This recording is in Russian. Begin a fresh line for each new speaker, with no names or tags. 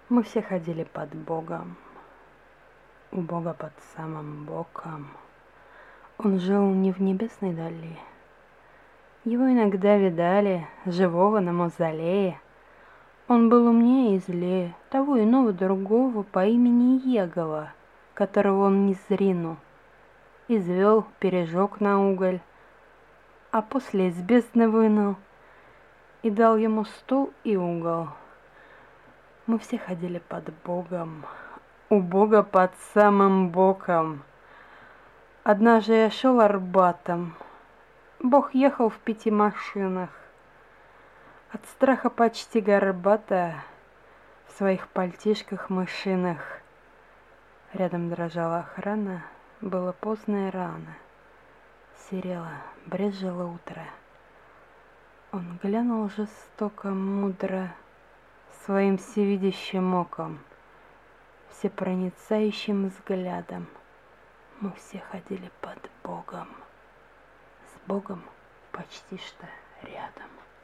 Мы все ходили под Богом, у Бога под самым боком. Он жил не в небесной дали. Его иногда видали, живого на мавзолее. Он был умнее и злее того иного другого по имени Егова, которого он не зринул. Извел, пережег на уголь, а после из бездны вынул и дал ему стул и угол. Мы все ходили под Богом, у Бога под самым боком. Однажды я шел Арбатом, Бог ехал в 5 машинах. От страха почти горбата в своих пальтишках мышиных. Рядом дрожала охрана, было поздно и рано. Серело, брезжило утро. Он глянул жестоко, мудро, своим всевидящим оком, всепроницающим взглядом. Мы все ходили под Богом, с Богом почти что рядом.